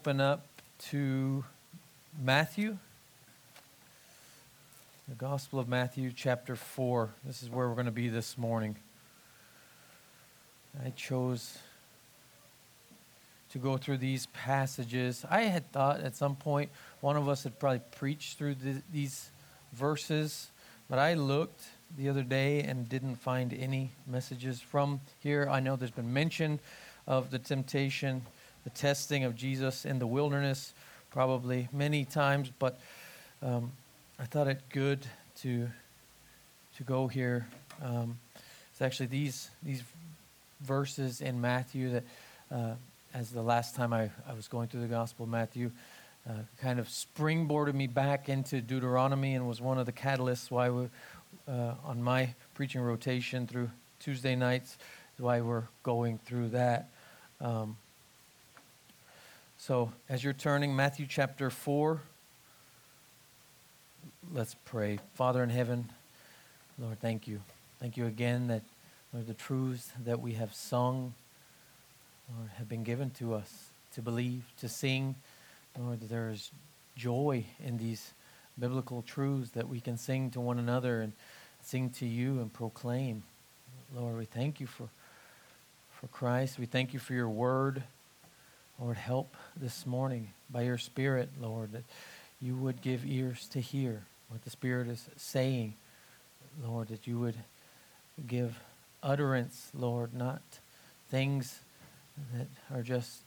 open up to Matthew, the Gospel of Matthew, chapter 4. This is where we're going to be this morning. I chose to go through these passages. I had thought at some point one of us had probably preached through these verses, but I looked the other day and didn't find any messages from here. I know there's been mention of the temptation, the testing of Jesus in the wilderness, probably many times, but I thought it good to go here. It's actually these verses in Matthew that, as the last time I was going through the Gospel of Matthew, kind of springboarded me back into Deuteronomy and was one of the catalysts why we, on my preaching rotation through Tuesday nights, why we're going through that. So as you're turning, Matthew chapter 4, let's pray. Father in heaven, Lord, thank you. Thank you again that, Lord, the truths that we have sung, Lord, have been given to us to believe, to sing. Lord, that there is joy in these biblical truths that we can sing to one another and sing to you and proclaim. Lord, we thank you for Christ. We thank you for your word. Lord, help this morning by your Spirit, Lord, that you would give ears to hear what the Spirit is saying. Lord, that you would give utterance, Lord, not things that are just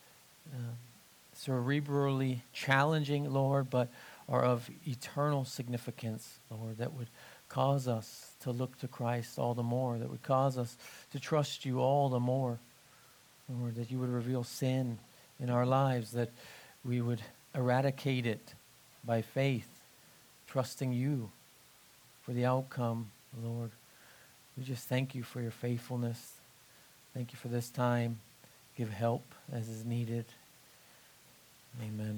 cerebrally challenging, Lord, but are of eternal significance, Lord, that would cause us to look to Christ all the more, that would cause us to trust you all the more, Lord, that you would reveal sin in our lives, that we would eradicate it by faith, trusting you for the outcome, Lord. We just thank you for your faithfulness. Thank you for this time. Give help as is needed. Amen.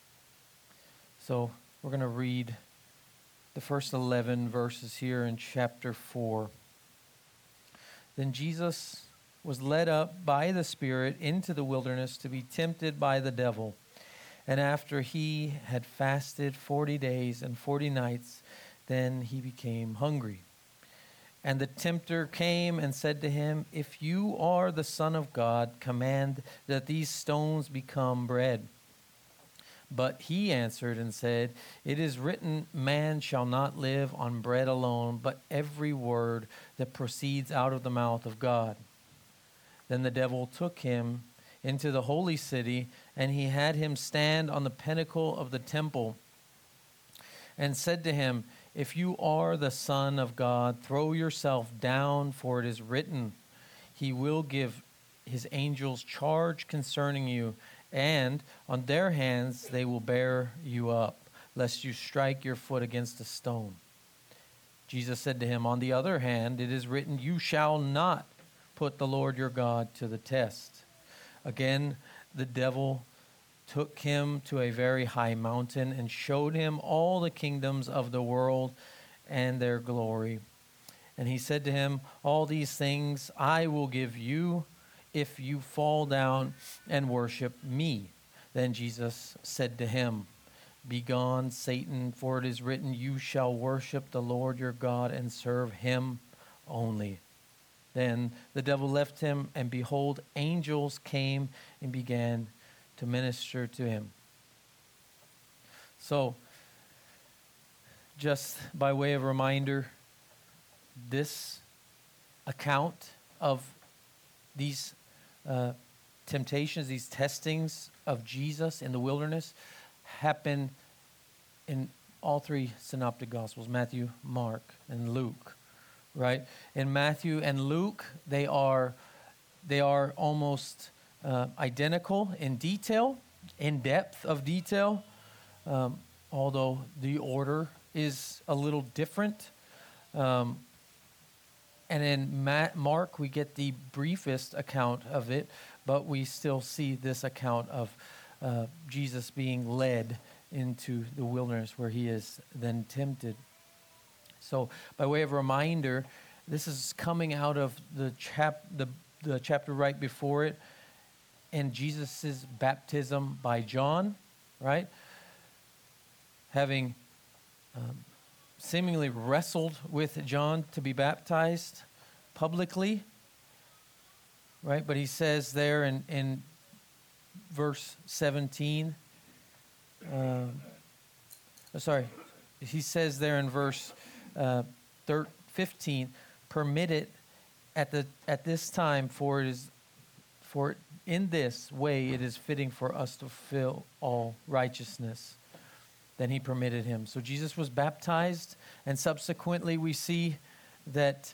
So we're going to read the first 11 verses here in chapter 4. Then Jesus was led up by the Spirit into the wilderness to be tempted by the devil. And after he had fasted 40 days and 40 nights, then he became hungry. And the tempter came and said to him, "If you are the Son of God, command that these stones become bread." But he answered and said, "It is written, man shall not live on bread alone, but every word that proceeds out of the mouth of God." Then the devil took him into the holy city, and he had him stand on the pinnacle of the temple, and said to him, "If you are the Son of God, throw yourself down, for it is written, he will give his angels charge concerning you, and on their hands they will bear you up, lest you strike your foot against a stone." Jesus said to him, "On the other hand, it is written, you shall not put the Lord your God to the test." Again, the devil took him to a very high mountain and showed him all the kingdoms of the world and their glory. And he said to him, "All these things I will give you if you fall down and worship me." Then Jesus said to him, "Begone, Satan, for it is written, you shall worship the Lord your God and serve him only." Then the devil left him, and behold, angels came and began to minister to him. So, just by way of reminder, this account of these temptations, these testings of Jesus in the wilderness happen in all three synoptic gospels, Matthew, Mark, and Luke, right? In Matthew and Luke, they are almost identical in detail, in depth of detail, although the order is a little different. And in Mark, we get the briefest account of it, but we still see this account of Jesus being led into the wilderness where he is then tempted. So by way of reminder, this is coming out of the chapter right before it. in Jesus' baptism by John, right? Having seemingly wrestled with John to be baptized publicly, right? But he says there in verse 17, he says there in verse 15, permit it at this time, for in this way it is fitting for us to fulfill all righteousness. Then he permitted him. So Jesus was baptized, and subsequently we see that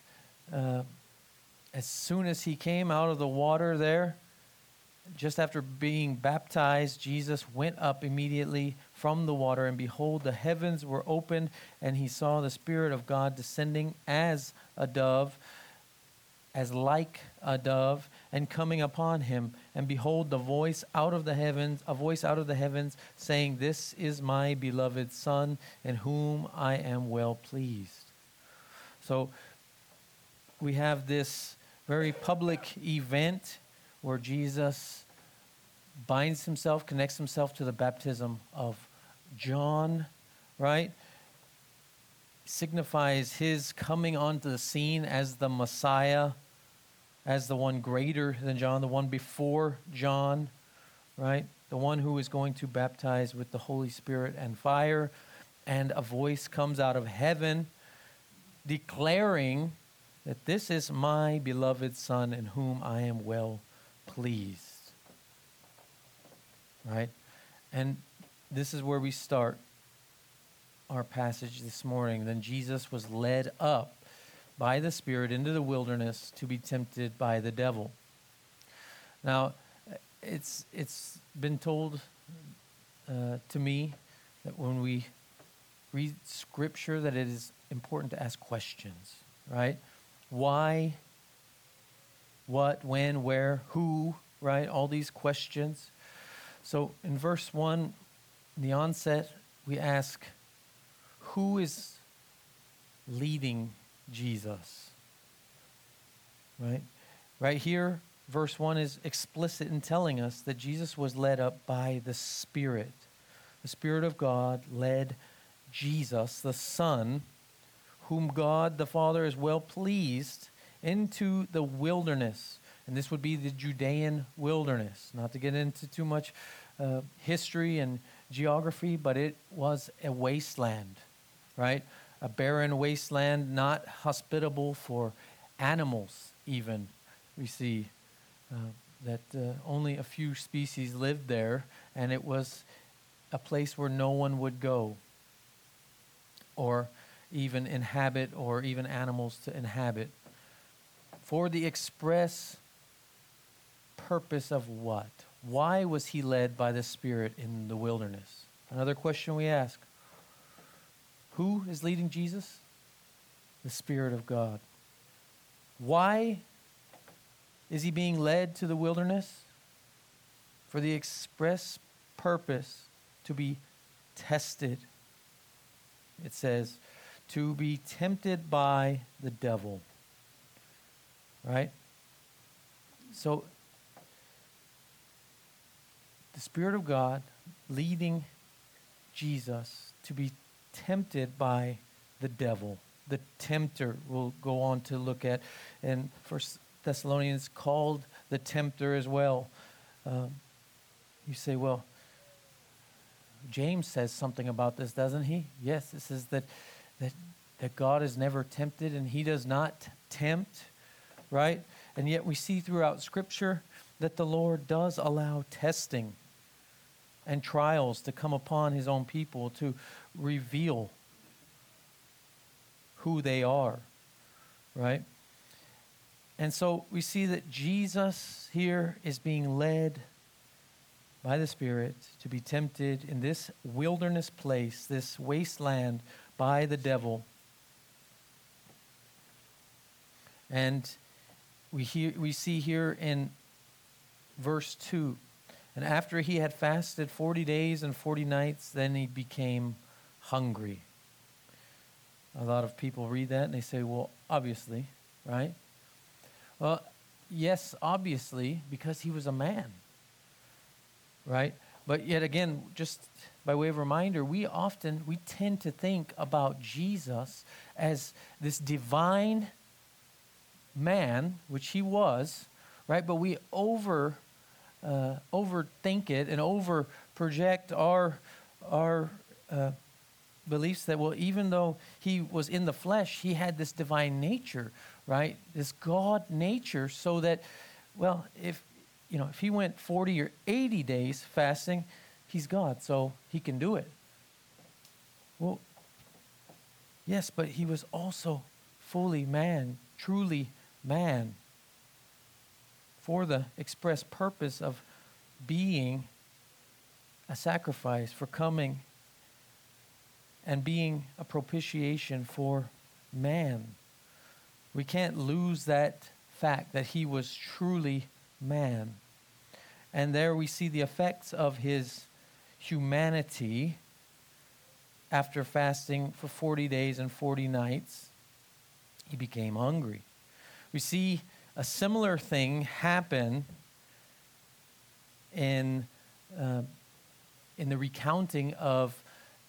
as soon as he came out of the water there, just after being baptized, Jesus went up immediately from the water, and behold, the heavens were opened, and he saw the Spirit of God descending as a dove, as like a dove, and coming upon him. And behold, a voice out of the heavens, saying, "This is my beloved Son, in whom I am well pleased." So we have this very public event where Jesus connects himself to the baptism of John, right? Signifies his coming onto the scene as the Messiah, as the one greater than John, the one before John, right? The one who is going to baptize with the Holy Spirit and fire. And a voice comes out of heaven declaring that this is my beloved Son in whom I am well pleased, right? And this is where we start our passage this morning. Then Jesus was led up by the Spirit into the wilderness to be tempted by the devil. Now, it's been told to me that when we read Scripture that it is important to ask questions, right? Why, what, when, where, who, right? All these questions. So in verse 1, in the onset, we ask, who is leading Jesus? Right? Right here, verse 1 is explicit in telling us that Jesus was led up by the Spirit. The Spirit of God led Jesus, the Son, whom God the Father is well pleased, into the wilderness. And this would be the Judean wilderness. Not to get into too much history and geography, but it was a wasteland, right? A barren wasteland, not hospitable for animals even. We see that only a few species lived there, and it was a place where no one would go or even inhabit, or even animals to inhabit. For the express purpose of what? Why was he led by the Spirit in the wilderness? Another question we ask. Who is leading Jesus? The Spirit of God. Why is he being led to the wilderness? For the express purpose to be tested. It says, to be tempted by the devil. Right? So, the Spirit of God leading Jesus to be tempted by the devil. The tempter we'll go on to look at. And First Thessalonians called the tempter as well. You say, well, James says something about this, doesn't he? Yes, it says that God is never tempted and he does not tempt, right? And yet we see throughout Scripture that the Lord does allow testing and trials to come upon his own people to reveal who they are, right? And so we see that Jesus here is being led by the Spirit to be tempted in this wilderness place, this wasteland, by the devil. And we see here in verse 2, and after he had fasted 40 days and 40 nights, then he became hungry. A lot of people read that and they say, well, obviously, right? Well, yes, obviously, because he was a man. right? But yet again, just by way of reminder, we tend to think about Jesus as this divine man, which he was, right? But we overthink it and over project our beliefs that, well, even though he was in the flesh, he had this divine nature, right? This God nature, so that, well, if he went 40 or 80 days fasting, he's God, so he can do it. Well, yes, but he was also fully man, truly man, for the express purpose of being a sacrifice, for coming and being a propitiation for man. We can't lose that fact that he was truly man. And there we see the effects of his humanity after fasting for 40 days and 40 nights. He became hungry. We see a similar thing happen in the recounting of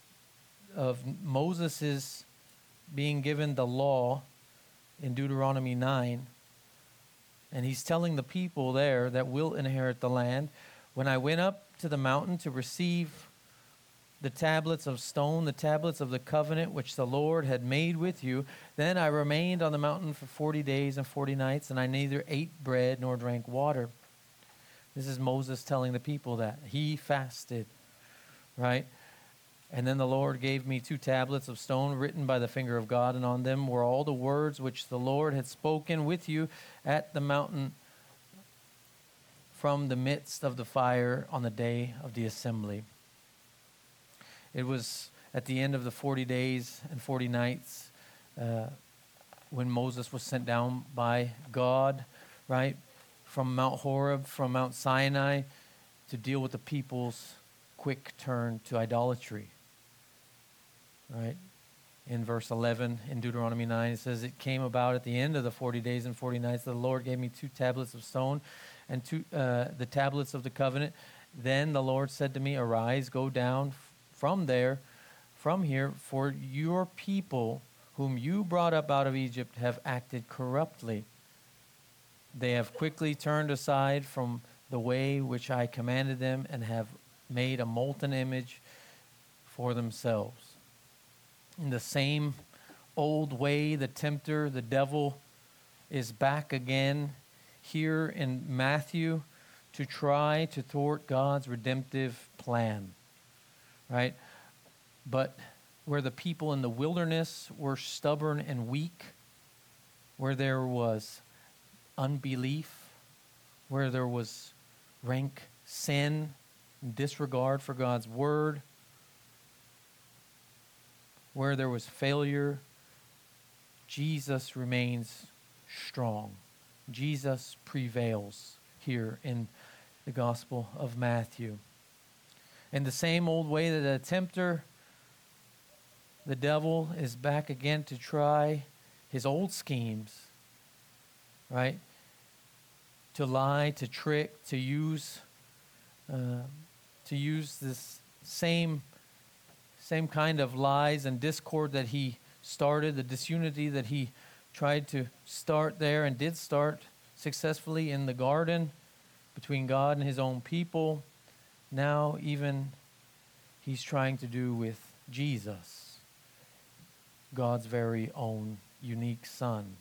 Moses' being given the law in Deuteronomy 9. And he's telling the people there that will inherit the land, when I went up to the mountain to receive the tablets of stone, the tablets of the covenant which the Lord had made with you, then I remained on the mountain for 40 days and 40 nights, and I neither ate bread nor drank water. This is Moses telling the people that. He fasted, right? And then the Lord gave me 2 tablets of stone written by the finger of God, and on them were all the words which the Lord had spoken with you at the mountain from the midst of the fire on the day of the assembly. It was at the end of the 40 days and 40 nights when Moses was sent down by God, right, from Mount Horeb, from Mount Sinai, to deal with the people's quick turn to idolatry. Right? In verse 11 in Deuteronomy 9, it says, it came about at the end of the 40 days and 40 nights that the Lord gave me 2 tablets of stone and the tablets of the covenant. Then the Lord said to me, arise, go down from here, for your people whom you brought up out of Egypt have acted corruptly. They have quickly turned aside from the way which I commanded them and have made a molten image for themselves. In the same old way, the tempter, the devil, is back again here in Matthew to try to thwart God's redemptive plan, right? But where the people in the wilderness were stubborn and weak, where there was unbelief, where there was rank sin, disregard for God's word, where there was failure, Jesus remains strong. Jesus prevails here in the Gospel of Matthew. In the same old way that the tempter, the devil, is back again to try his old schemes, right? To lie, to trick, to use this same kind of lies and discord that he started, the disunity that he tried to start there and did start successfully in the garden between God and his own people. Now even he's trying to do with Jesus, God's very own unique Son.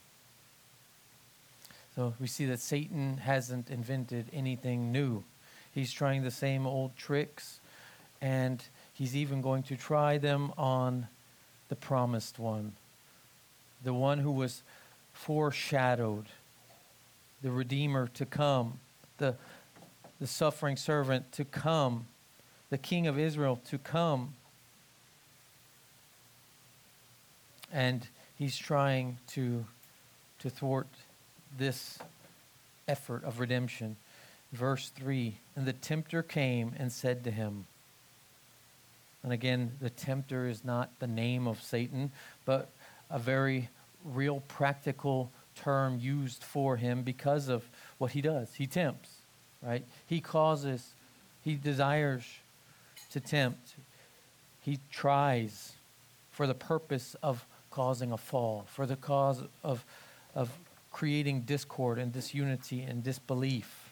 So we see that Satan hasn't invented anything new. He's trying the same old tricks, and he's even going to try them on the promised one, the one who was foreshadowed, the Redeemer to come, the suffering servant to come, the King of Israel to come. And he's trying to thwart this effort of redemption. Verse 3, and the tempter came and said to him, and again, the tempter is not the name of Satan, but a very real practical term used for him because of what he does. He tempts, right? He causes He desires to tempt. He tries for the purpose of causing a fall, for the cause of creating discord and disunity and disbelief,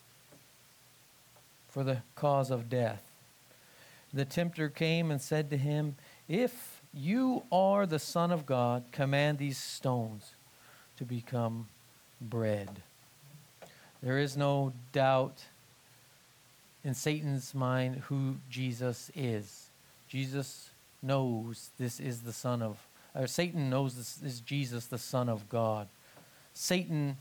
for the cause of death. The tempter came and said to him, "If you are the Son of God, command these stones to become bread." There is no doubt in Satan's mind who Jesus is. Jesus knows this is the Son of, or Satan knows this is Jesus, the Son of God. Satan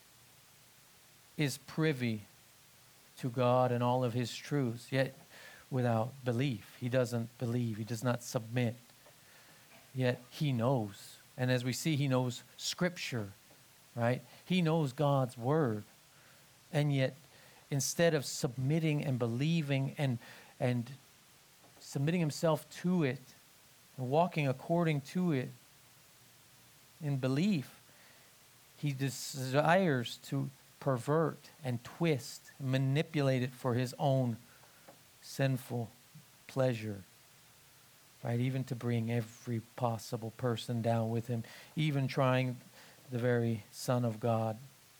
is privy to God and all of his truths, yet without belief. He doesn't believe. He does not submit. Yet he knows. And as we see, he knows Scripture, right? He knows God's Word. And yet, instead of submitting and believing and submitting himself to it, and walking according to it in belief, he desires to pervert and twist, and manipulate it for his own sinful pleasure, right? Even to bring every possible person down with him, even trying the very Son of God.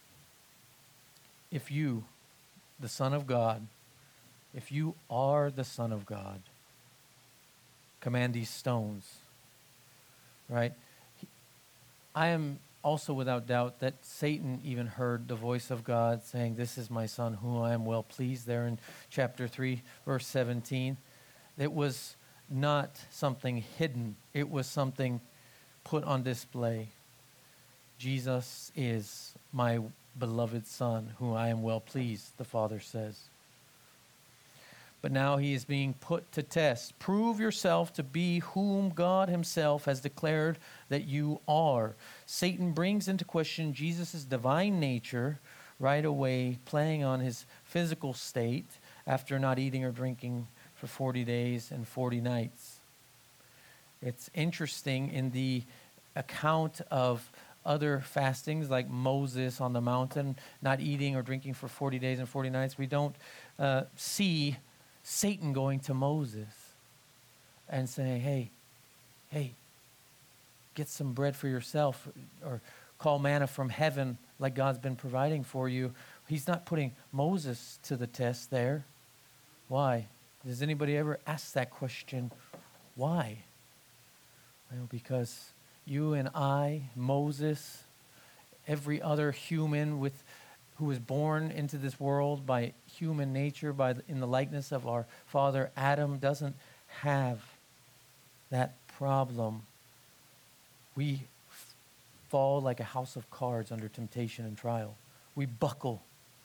If you, the Son of God, if you are the Son of God, command these stones, right? I am also without doubt that Satan even heard the voice of God saying, "This is my Son whom I am well pleased," there in chapter 3, verse 17. It was not something hidden. It was something put on display. Jesus is my beloved Son whom I am well pleased, the Father says. But now he is being put to test. Prove yourself to be whom God himself has declared that you are. Satan brings into question Jesus' divine nature right away, playing on his physical state after not eating or drinking for 40 days and 40 nights. It's interesting in the account of other fastings like Moses on the mountain, not eating or drinking for 40 days and 40 nights, we don't see Satan going to Moses and saying, hey, get some bread for yourself, or call manna from heaven like God's been providing for you. He's not putting Moses to the test there. Why? Does anybody ever ask that question? Why? Well, because you and I, Moses, every other human who was born into this world by human nature, in the likeness of our father Adam, doesn't have that problem. We fall like a house of cards under temptation and trial. We buckle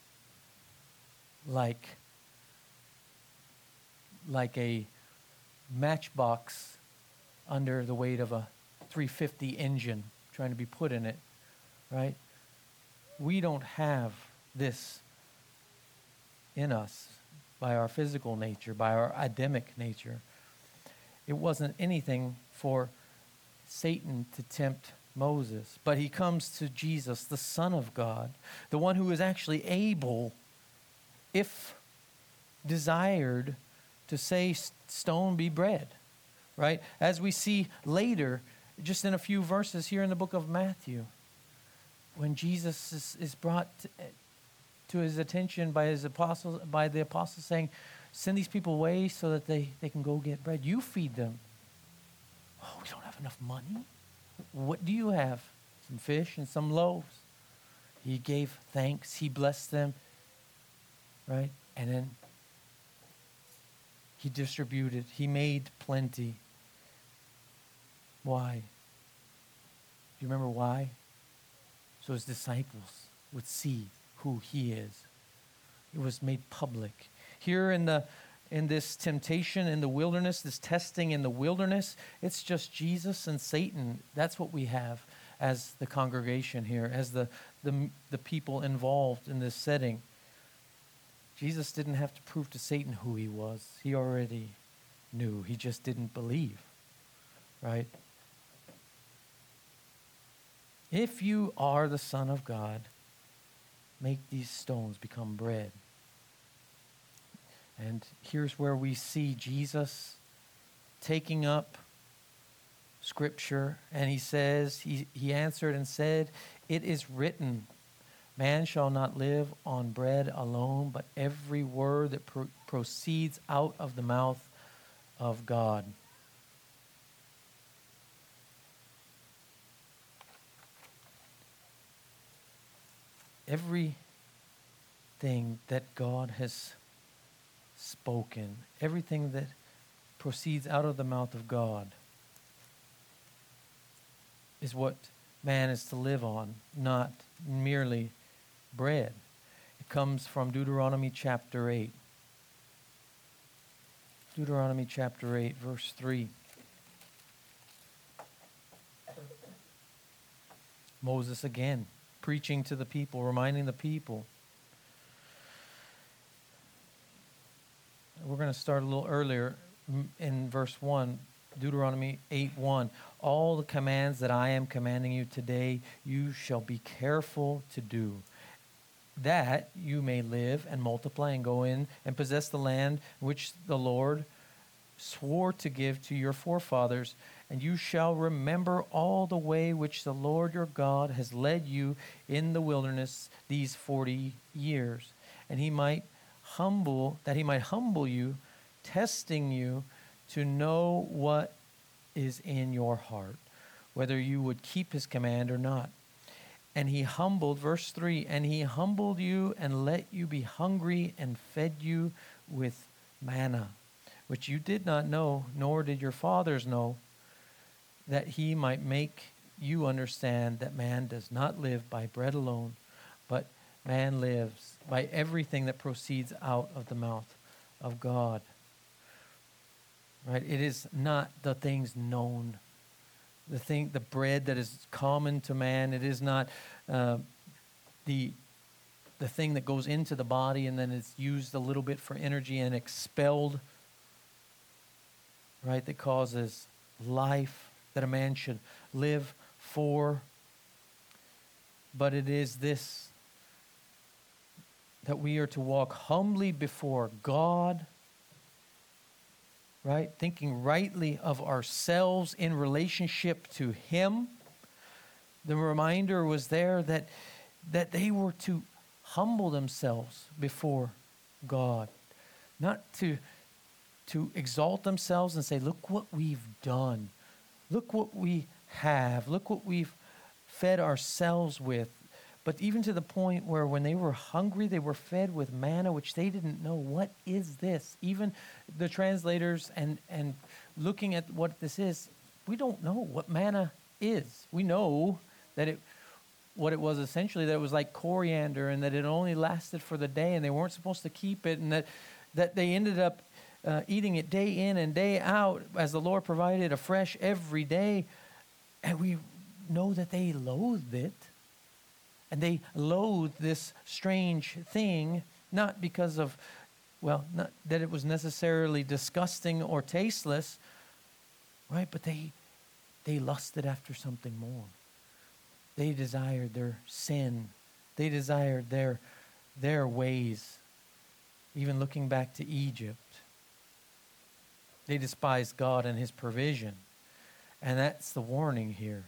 like a matchbox under the weight of a 350 engine trying to be put in it, right? We don't have this in us by our physical nature, by our Adamic nature. It wasn't anything for Satan to tempt Moses, but he comes to Jesus, the Son of God, the one who is actually able, if desired, to say stone be bread, right? As we see later, just in a few verses here in the book of Matthew, when Jesus is brought to his attention by the apostles saying, send these people away so that they can go get bread. You feed them. Oh, we don't have enough money. What do you have? Some fish and some loaves. He gave thanks. He blessed them. Right? And then he distributed. He made plenty. Why? Do you remember why? So his disciples would see who he is. It was made public. Here in this temptation in the wilderness, this testing in the wilderness, it's just Jesus and Satan. That's what we have as the congregation here, as the people involved in this setting. Jesus didn't have to prove to Satan who he was. He already knew. He just didn't believe, right? If you are the Son of God, make these stones become bread. And here's where we see Jesus taking up Scripture, and he says, he answered and said, "It is written, man shall not live on bread alone, but every word that proceeds out of the mouth of God." Everything that God has spoken, everything that proceeds out of the mouth of God, is what man is to live on, not merely bread. It comes from Deuteronomy chapter 8. Deuteronomy chapter 8, verse 3. Moses again, preaching to the people, reminding the people. We're going to start a little earlier in verse 1, Deuteronomy 8:1. All the commands that I am commanding you today, you shall be careful to do, that you may live and multiply and go in and possess the land which the Lord swore to give to your forefathers. And you shall remember all the way which the Lord your God has led you in the wilderness these 40 years. And he might humble you, testing you to know what is in your heart, whether you would keep his command or not. And he humbled, verse 3, and he humbled you and let you be hungry and fed you with manna, which you did not know, nor did your fathers know, that he might make you understand that man does not live by bread alone, but man lives by everything that proceeds out of the mouth of God. Right? It is not the things known, the bread that is common to man. It is not the thing that goes into the body and then it's used a little bit for energy and expelled. Right? That causes life that a man should live for. But it is this, that we are to walk humbly before God, right? Thinking rightly of ourselves in relationship to him. The reminder was there that they were to humble themselves before God, not to exalt themselves and say, look what we've done. Look what we have. Look what we've fed ourselves with. But even to the point where when they were hungry, they were fed with manna, which they didn't know, what is this? Even the translators and looking at what this is, we don't know what manna is. We know that what it was essentially, that it was like coriander and that it only lasted for the day and they weren't supposed to keep it, and that they ended up eating it day in and day out as the Lord provided afresh every day. And we know that they loathed it. And they loathed this strange thing, not because of, not that it was necessarily disgusting or tasteless, right? But they lusted after something more. They desired their sin. They desired their ways. Even looking back to Egypt, they despised God and his provision. And that's the warning here.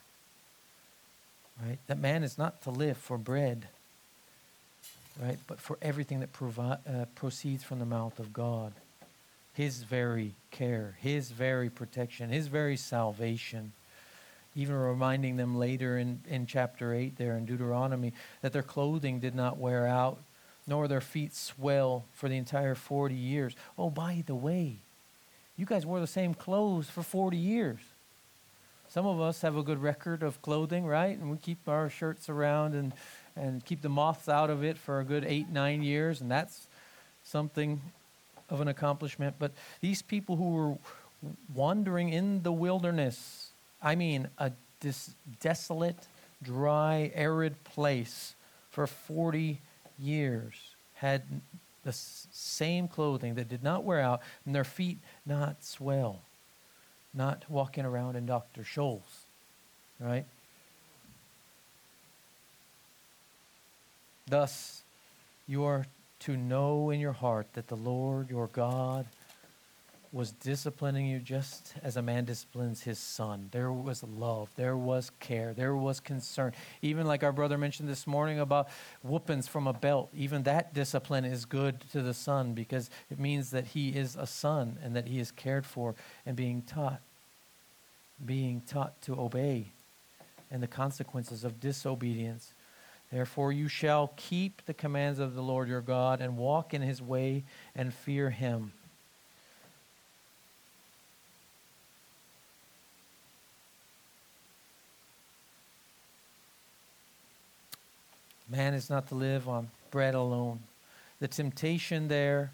Right? That man is not to live for bread, right? But for everything that proceeds from the mouth of God. His very care, his very protection, his very salvation. Even reminding them later in chapter 8 there in Deuteronomy that their clothing did not wear out, nor their feet swell for the entire 40 years. Oh, by the way, you guys wore the same clothes for 40 years. Some of us have a good record of clothing, right? And we keep our shirts around and keep the moths out of it for a good 8-9 years, and that's something of an accomplishment. But these people who were wandering in the wilderness, this desolate, dry, arid place for 40 years, had the same clothing that did not wear out, and their feet not swell. Not walking around in Dr. Scholl's, right? Thus, you are to know in your heart that the Lord your God was disciplining you just as a man disciplines his son. There was love, there was care, there was concern. Even like our brother mentioned this morning about whoopings from a belt, even that discipline is good to the son because it means that he is a son and that he is cared for and being taught to obey and the consequences of disobedience. Therefore you shall keep the commands of the Lord your God and walk in his way and fear him. Man is not to live on bread alone. The temptation there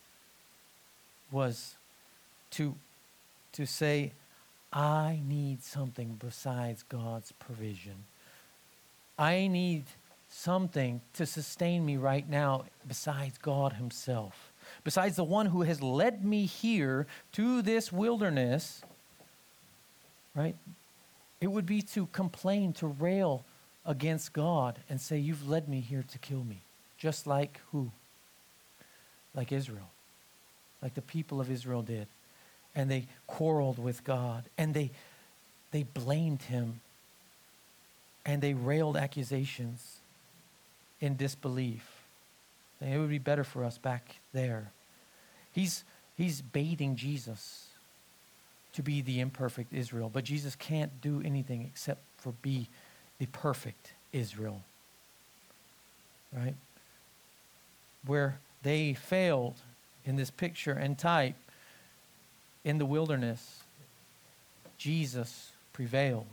was to say, I need something besides God's provision. I need something to sustain me right now besides God himself. Besides the one who has led me here to this wilderness, right? It would be to complain, to rail against God and say, you've led me here to kill me. Just like who? Like Israel. Like the people of Israel did. And they quarreled with God. And they blamed him. And they railed accusations in disbelief. And it would be better for us back there. He's baiting Jesus to be the imperfect Israel. But Jesus can't do anything except for be the perfect Israel, right? Where they failed in this picture and type in the wilderness, Jesus prevails.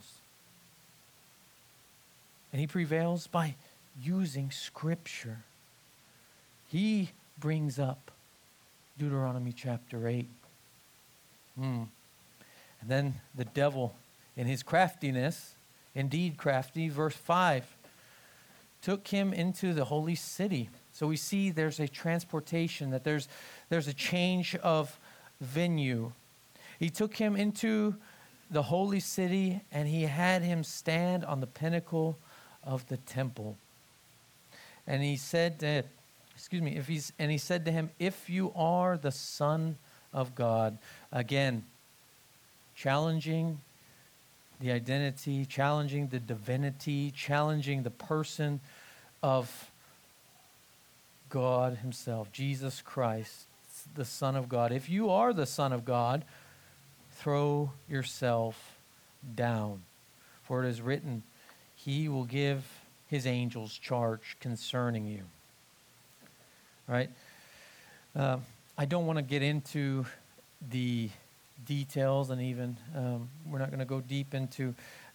And he prevails by using Scripture. He brings up Deuteronomy chapter 8. And then the devil, in his craftiness, indeed crafty, verse 5, took him into the holy city. So we see there's a transportation, that there's a change of venue. He took him into the holy city and he had him stand on the pinnacle of the temple. And he said to he said to him, if you are the Son of God, again, challenging the identity, challenging the divinity, challenging the person of God himself, Jesus Christ, the Son of God. If you are the Son of God, throw yourself down. For it is written, he will give his angels charge concerning you. Right? I don't want to get into the details, and even we're not going to go deep into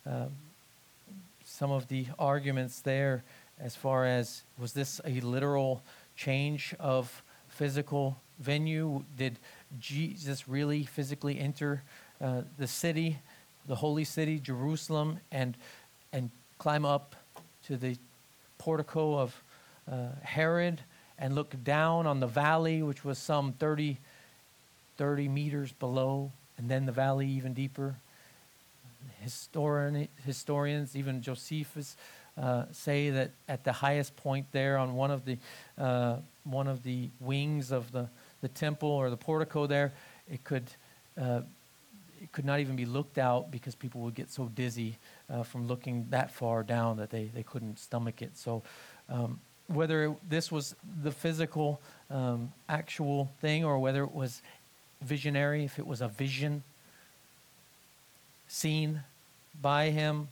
some of the arguments there as far as, was this a literal change of physical venue? Did Jesus really physically enter the city, the holy city, Jerusalem, and climb up to the portico of Herod and look down on the valley, which was some 30 meters below, and then the valley even deeper? Historians, even Josephus, say that at the highest point there on one of the wings of the temple or the portico there, it could not even be looked out because people would get so dizzy from looking that far down that they couldn't stomach it. So whether this was the physical actual thing, or whether it was visionary, if it was a vision seen by him,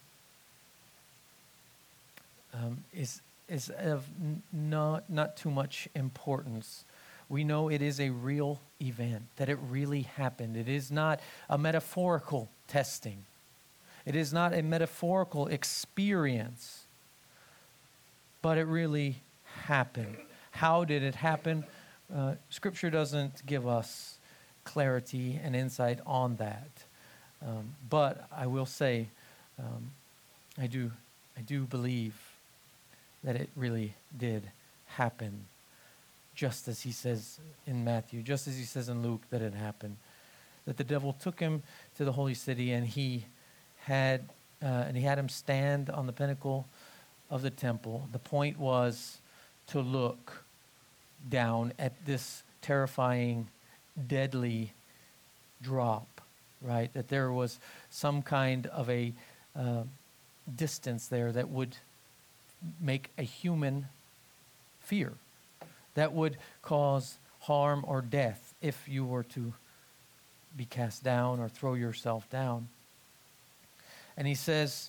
is of not too much importance. We know it is a real event, that it really happened. It is not a metaphorical testing. It is not a metaphorical experience, but it really happened. How did it happen? Scripture doesn't give us clarity and insight on that. But I will say, I do believe that it really did happen, just as he says in Matthew, just as he says in Luke that it happened. That the devil took him to the holy city, and he had him stand on the pinnacle of the temple. The point was to look down at this terrifying, deadly drop, right? That there was some kind of a distance there that would make a human fear, that would cause harm or death if you were to be cast down or throw yourself down. And he says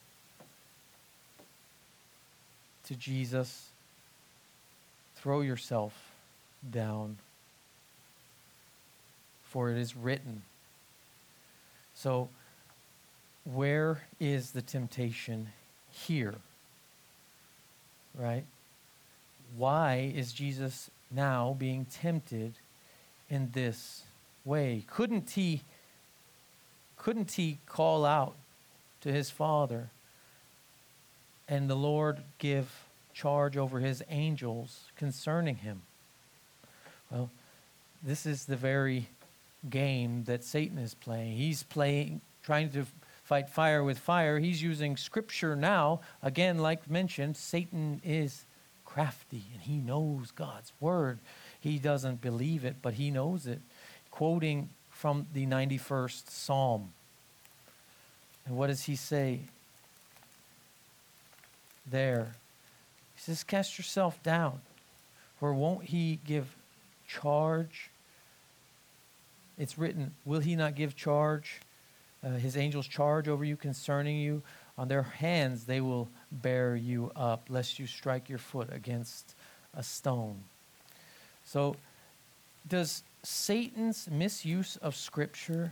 to Jesus, throw yourself down, for it is written. So, where is the temptation here? Right? Why is Jesus now being tempted in this way? Couldn't he call out to his Father and the Lord give charge over his angels concerning him? Well, this is the very game that Satan is playing. He's trying to fight fire with fire. He's using Scripture now. Again, like mentioned, Satan is crafty and he knows God's word. He doesn't believe it, but he knows it. Quoting from the 91st Psalm. And what does he say there? He says, cast yourself down, for won't he give charge? It's written, will he not give charge, his angels charge over you concerning you? On their hands they will bear you up, lest you strike your foot against a stone. So, does Satan's misuse of Scripture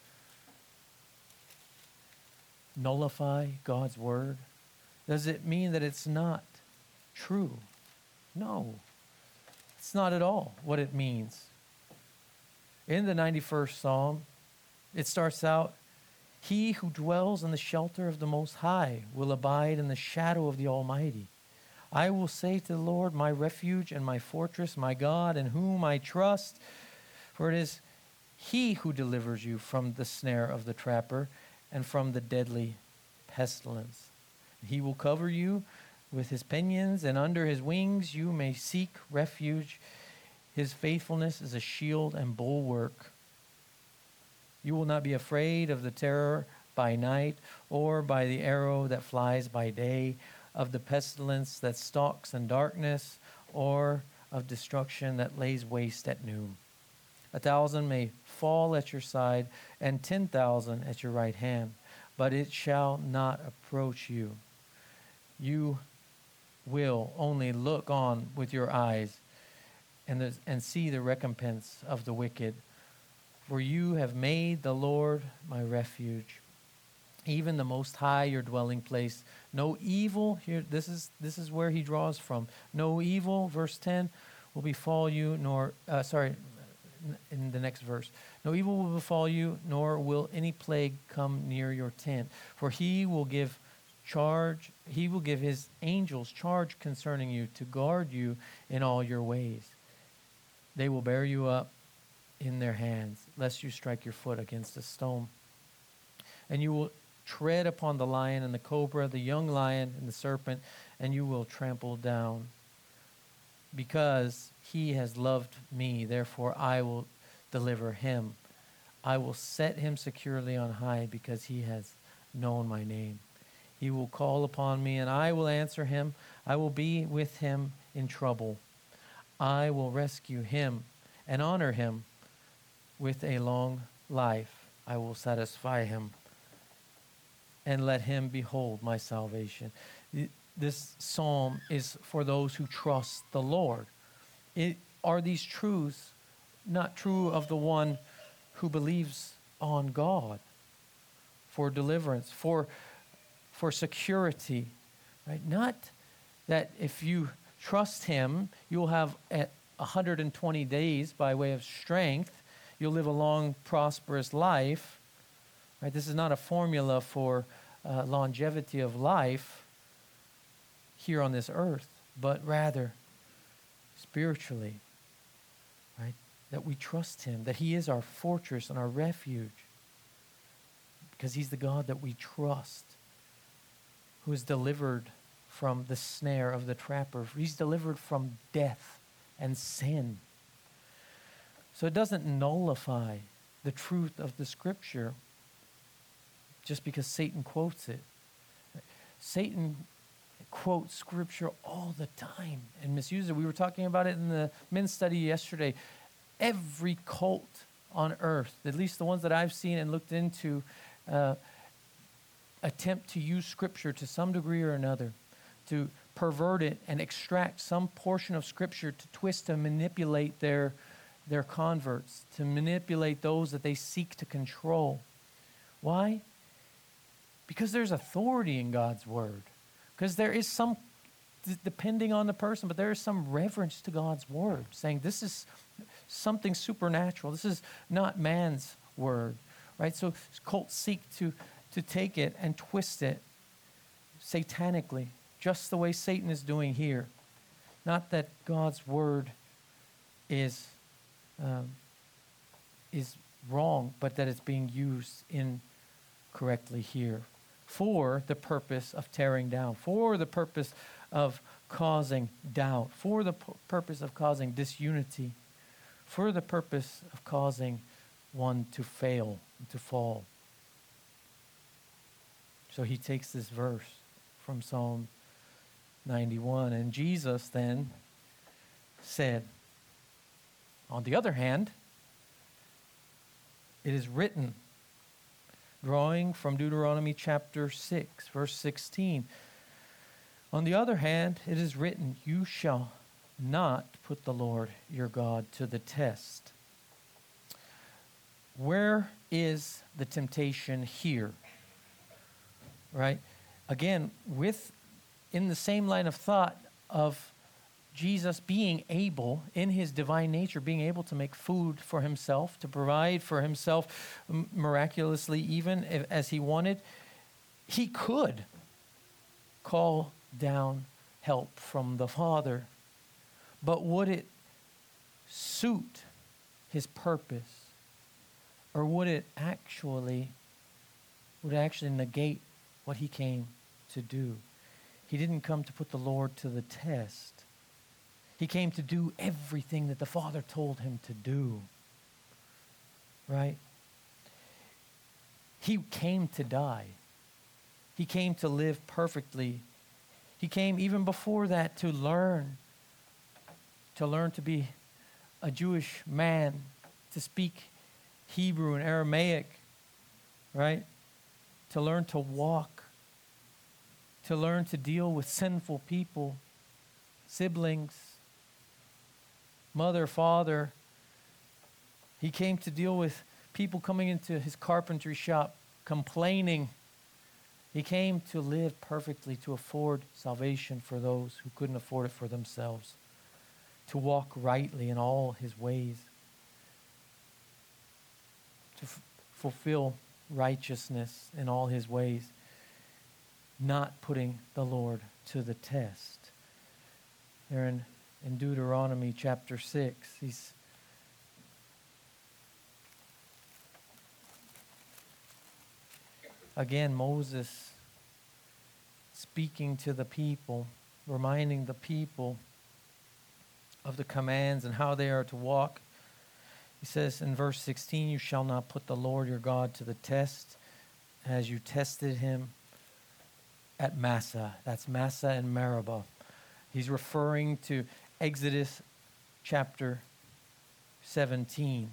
nullify God's word? Does it mean that it's not true? No, it's not at all what it means. In the 91st Psalm, it starts out, he who dwells in the shelter of the Most High will abide in the shadow of the Almighty. I will say to the Lord, my refuge and my fortress, my God, in whom I trust. For it is he who delivers you from the snare of the trapper and from the deadly pestilence. He will cover you with his pinions, and under his wings you may seek refuge. His faithfulness is a shield and bulwark. You will not be afraid of the terror by night, or by the arrow that flies by day, of the pestilence that stalks in darkness, or of destruction that lays waste at noon. 1,000 may fall at your side, and 10,000 at your right hand, but it shall not approach you. You will only look on with your eyes and see the recompense of the wicked. For you have made the Lord my refuge, even the Most High your dwelling place. No evil, here this is where he draws from. No evil, verse 10, will befall you, in the next verse. No evil will befall you, nor will any plague come near your tent. For he will give his angels charge concerning you to guard you in all your ways. They will bear you up in their hands, lest you strike your foot against a stone. And you will tread upon the lion and the cobra, the young lion and the serpent, and you will trample down. Because he has loved me, therefore I will deliver him. I will set him securely on high, because he has known my name. He will call upon me, and I will answer him. I will be with him in trouble. I will rescue him and honor him. With a long life I will satisfy him and let him behold my salvation. This psalm is for those who trust the Lord. Are these truths not true of the one who believes on God for deliverance, for security, right? Not that if you trust him, you'll have 120 days by way of strength. You'll live a long, prosperous life. Right? This is not a formula for longevity of life here on this earth, but rather spiritually, right? That we trust him, that he is our fortress and our refuge, because he's the God that we trust, who is delivered from the snare of the trapper. He's delivered from death and sin. So it doesn't nullify the truth of the Scripture just because Satan quotes it. Satan quotes Scripture all the time and misuses it. We were talking about it in the men's study yesterday. Every cult on earth, at least the ones that I've seen and looked into, attempt to use Scripture to some degree or another, to pervert it and extract some portion of Scripture to twist and manipulate their converts, to manipulate those that they seek to control. Why? Because there's authority in God's Word. Because there is some, depending on the person, but there is some reverence to God's Word, saying this is something supernatural. This is not man's word, right? So cults seek to take it and twist it satanically, just the way Satan is doing here. Not that God's Word is wrong, but that it's being used incorrectly here for the purpose of tearing down, for the purpose of causing doubt, for the purpose of causing disunity, for the purpose of causing one to fail, to fall. So he takes this verse from Psalm 91, and Jesus then said, on the other hand, it is written, drawing from Deuteronomy chapter 6, verse 16. On the other hand, it is written, you shall not put the Lord your God to the test. Where is the temptation here? Right? Again, in the same line of thought of Jesus being able, in his divine nature, being able to make food for himself, to provide for himself miraculously, even as he wanted, he could call down help from the Father. But would it suit his purpose? Or would it actually negate what he came to do? He didn't come to put the Lord to the test. He came to do everything that the Father told him to do. Right? He came to die. He came to live perfectly. He came even before that to learn to be a Jewish man, to speak Hebrew and Aramaic, right? To learn to walk, to learn to deal with sinful people, siblings, mother, father. He came to deal with people coming into his carpentry shop complaining. He came to live perfectly, to afford salvation for those who couldn't afford it for themselves, to walk rightly in all his ways, to fulfill righteousness in all his ways, not putting the Lord to the test. There in Deuteronomy chapter 6, again, Moses speaking to the people, reminding the people of the commands and how they are to walk. He says in verse 16, you shall not put the Lord your God to the test as you tested him at Massah. That's Massah and Meribah. He's referring to Exodus chapter 17.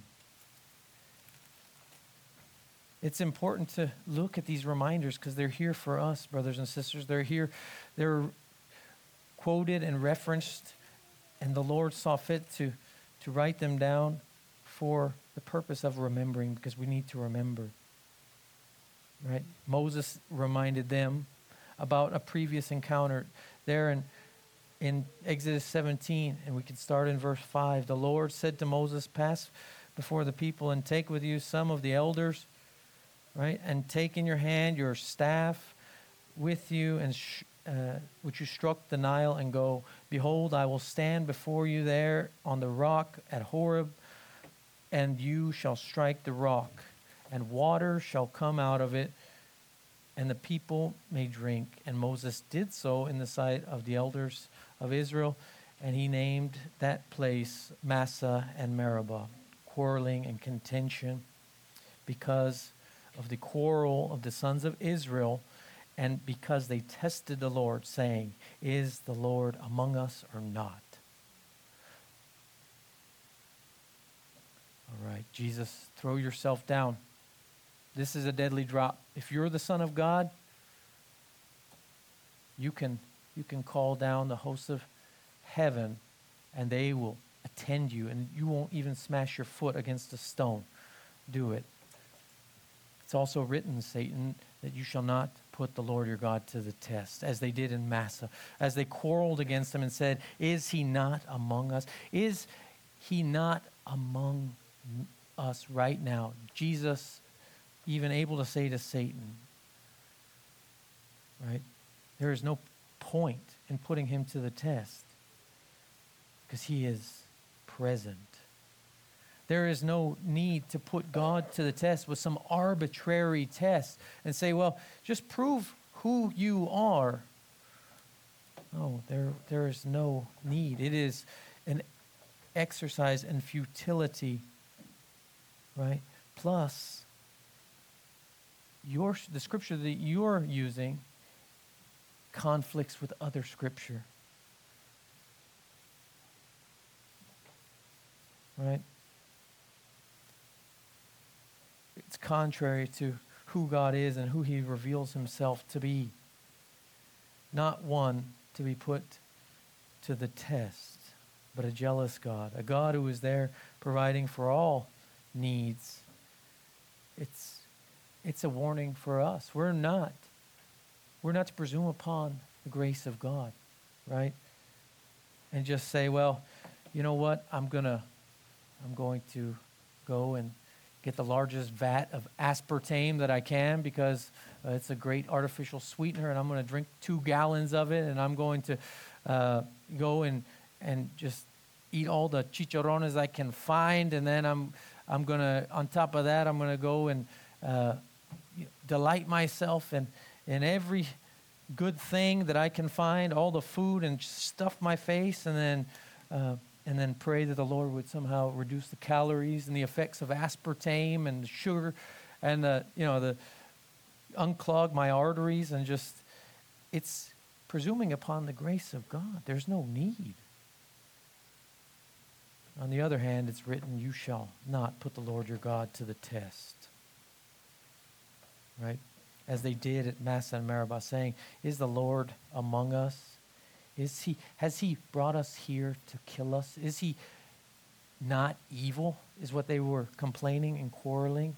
It's important to look at these reminders because they're here for us, brothers and sisters. They're here. They're quoted and referenced, and the Lord saw fit to write them down for the purpose of remembering, because we need to remember. Right? Moses reminded them about a previous encounter there in Exodus 17, and we can start in verse 5. The Lord said to Moses, pass before the people and take with you some of the elders, right? And take in your hand your staff with you, and which you struck the Nile, and go. Behold, I will stand before you there on the rock at Horeb, and you shall strike the rock, and water shall come out of it, and the people may drink. And Moses did so in the sight of the elders of Israel. And he named that place Massa and Meribah, quarreling and contention, because of the quarrel of the sons of Israel, and because they tested the Lord, saying, "Is the Lord among us or not?" All right, Jesus, throw yourself down. This is a deadly drop. If you're the Son of God, you can call down the hosts of heaven, and they will attend you, and you won't even smash your foot against a stone. Do it. It's also written, Satan, that you shall not put the Lord your God to the test, as they did in Massa, as they quarreled against him and said, "Is he not among us? Is he not among us right now?" Jesus even able to say to Satan, right, there is no point in putting him to the test because he is present. There is no need to put God to the test with some arbitrary test and say, well, just prove who you are. No, there is no need. It is an exercise in futility, right? Plus, the scripture that you're using conflicts with other scripture, right? It's contrary to who God is and who he reveals himself to be. Not one to be put to the test, but a jealous God, a God who is there providing for all needs. It's a warning for us. We're not to presume upon the grace of God, right? And just say, well, you know what? I'm going to go and get the largest vat of aspartame that I can because it's a great artificial sweetener, and I'm going to drink 2 gallons of it, and I'm going to go and just eat all the chicharrones I can find, and then I'm going to, on top of that, I'm going to go and delight myself in every good thing that I can find, all the food, and stuff my face, and then pray that the Lord would somehow reduce the calories and the effects of aspartame and the sugar, and the unclog my arteries, and just, it's presuming upon the grace of God. There's no need. On the other hand, it's written, "You shall not put the Lord your God to the test." Right? As they did at Massa and Meribah, saying, "Is the Lord among us? Has he brought us here to kill us? Is he not evil?" is what they were complaining and quarreling.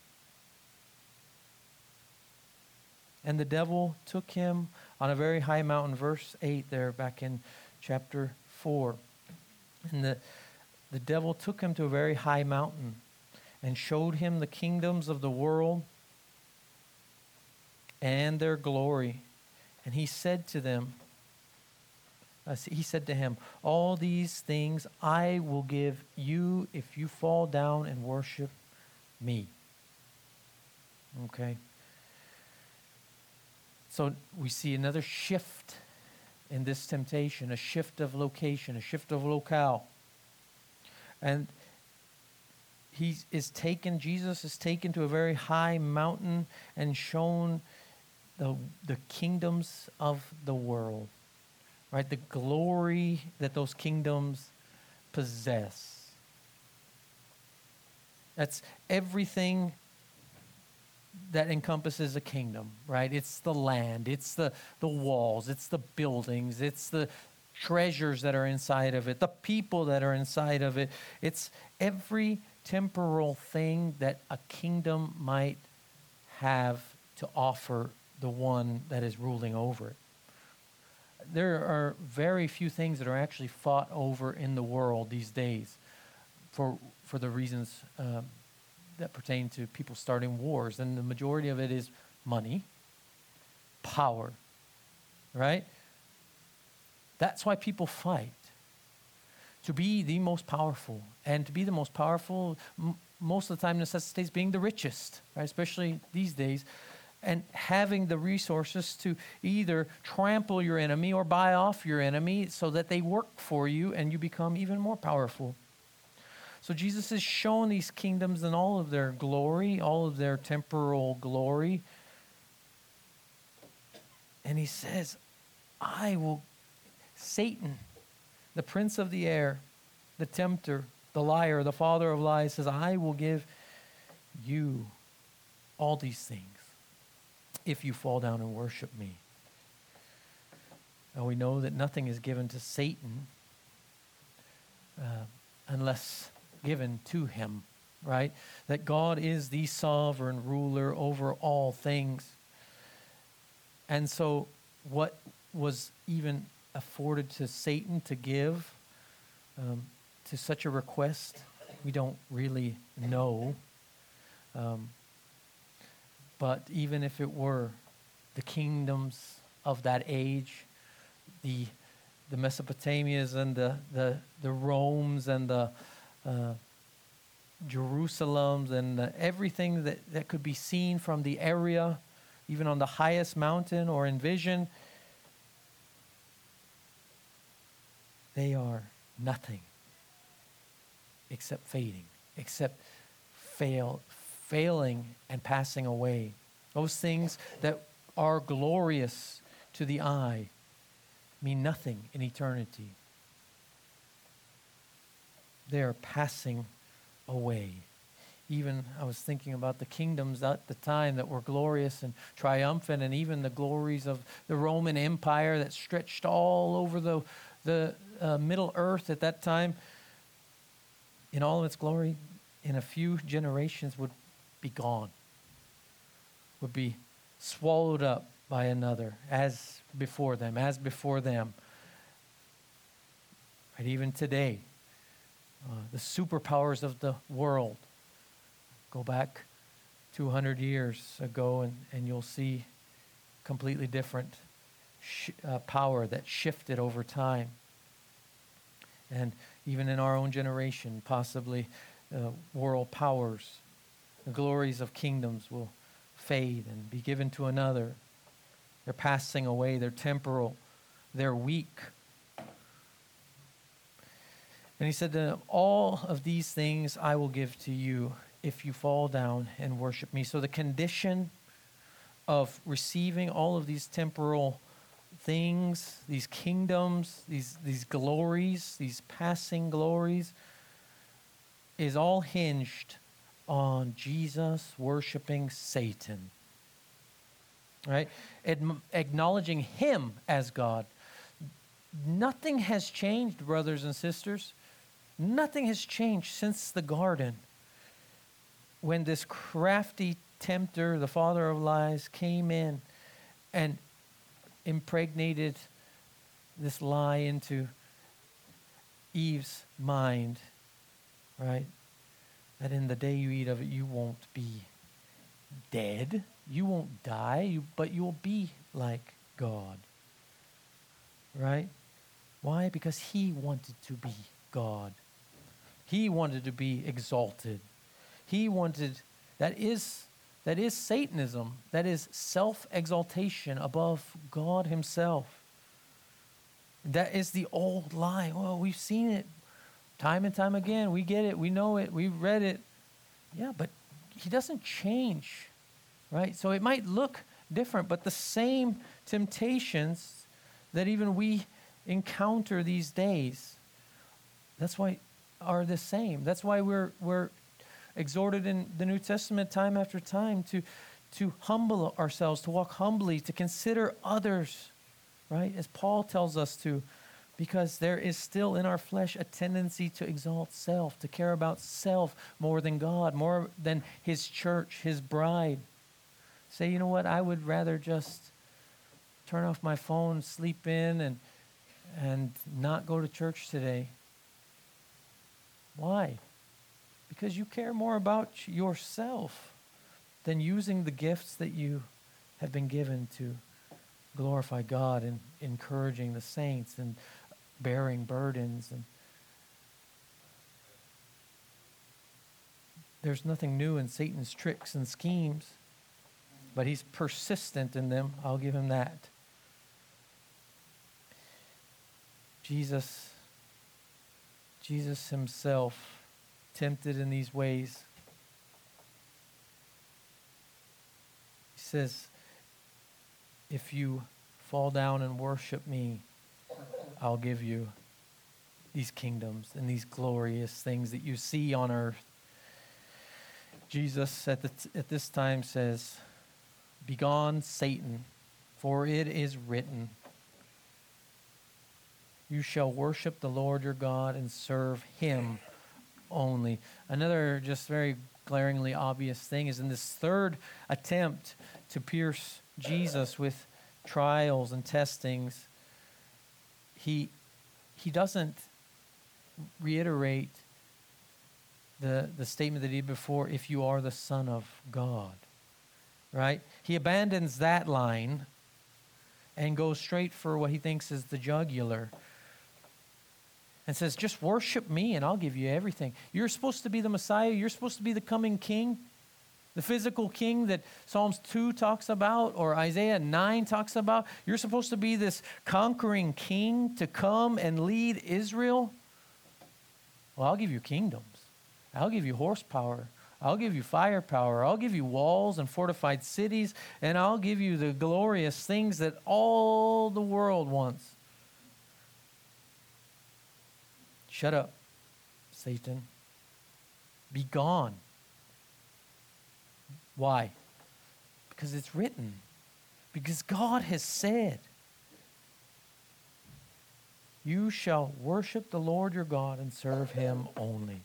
And the devil took him on a very high mountain, verse 8 there back in chapter 4. And the devil took him to a very high mountain and showed him the kingdoms of the world and their glory. And he said to him, "All these things I will give you if you fall down and worship me." Okay. So we see another shift in this temptation, a shift of location, a shift of locale. And Jesus is taken to a very high mountain and shown the kingdoms of the world, right? The glory that those kingdoms possess. That's everything that encompasses a kingdom, right? It's the land, it's the walls, it's the buildings, it's the treasures that are inside of it, the people that are inside of it. It's every temporal thing that a kingdom might have to offer the one that is ruling over it. There are very few things that are actually fought over in the world these days for the reasons that pertain to people starting wars. And the majority of it is money, power, right? That's why people fight. To be the most powerful. And to be the most powerful, most of the time necessitates being the richest, right? Especially these days. and having the resources to either trample your enemy or buy off your enemy so that they work for you and you become even more powerful. So Jesus is showing these kingdoms in all of their glory, all of their temporal glory. And he says, Satan, the prince of the air, the tempter, the liar, the father of lies, says, I will give you all these things if you fall down and worship me. And we know that nothing is given to Satan unless given to him, right? That God is the sovereign ruler over all things. And so what was even afforded to Satan to give to such a request, we don't really know. But even if it were the kingdoms of that age, the Mesopotamias and the Romes and the Jerusalems and everything that could be seen from the area, even on the highest mountain or in vision, they are nothing except fading, except failing and passing away. Those things that are glorious to the eye mean nothing in eternity. They are passing away. Even I was thinking about the kingdoms at the time that were glorious and triumphant, and even the glories of the Roman Empire that stretched all over the Middle Earth at that time. In all of its glory, in a few generations would be gone, would be swallowed up by another as before them. Right, even today, the superpowers of the world, go back 200 years ago and you'll see completely different power that shifted over time. And even in our own generation, possibly world powers, the glories of kingdoms will fade and be given to another. They're passing away, they're temporal, they're weak. And he said, all of these things I will give to you if you fall down and worship me. So the condition of receiving all of these temporal things, these kingdoms, these glories, these passing glories, is all hinged on Jesus worshiping Satan. Right? Acknowledging him as God. Nothing has changed, brothers and sisters. Nothing has changed since the garden, when this crafty tempter, the father of lies, came in and impregnated this lie into Eve's mind, right? That in the day you eat of it, you won't be dead. You won't die, but you'll be like God, right? Why? Because he wanted to be God. He wanted to be exalted. He wanted, that is Satanism. That is self-exaltation above God himself. That is the old lie. Oh, we've seen it time and time again. We get it. We know it. We've read it. Yeah, but he doesn't change, right? So it might look different, but the same temptations that even we encounter these days, that's why are the same. That's why we're exhorted in the New Testament time after time to humble ourselves, to walk humbly, to consider others, right? As Paul tells us to, because there is still in our flesh a tendency to exalt self, to care about self more than God, more than his church, his bride. Say, you know what, I would rather just turn off my phone, sleep in, and not go to church today. Why? Because you care more about yourself than using the gifts that you have been given to glorify God and encouraging the saints and bearing burdens. And there's nothing new in Satan's tricks and schemes. But he's persistent in them. I'll give him that. Jesus himself, tempted in these ways. He says, if you fall down and worship me, I'll give you these kingdoms and these glorious things that you see on earth. Jesus at this time says, begone, Satan, for it is written, you shall worship the Lord your God and serve him only. Another just very glaringly obvious thing is in this third attempt to pierce Jesus with trials and testings, he doesn't reiterate the statement that he did before, if you are the Son of God, right? He abandons that line and goes straight for what he thinks is the jugular and says, just worship me and I'll give you everything. You're supposed to be the Messiah. You're supposed to be the coming king, the physical king that Psalms 2 talks about or Isaiah 9 talks about. You're supposed to be this conquering king to come and lead Israel. Well, I'll give you kingdoms. I'll give you horsepower. I'll give you firepower. I'll give you walls and fortified cities. And I'll give you the glorious things that all the world wants. Shut up, Satan. Be gone. Why? Because it's written. Because God has said, you shall worship the Lord your God and serve him only.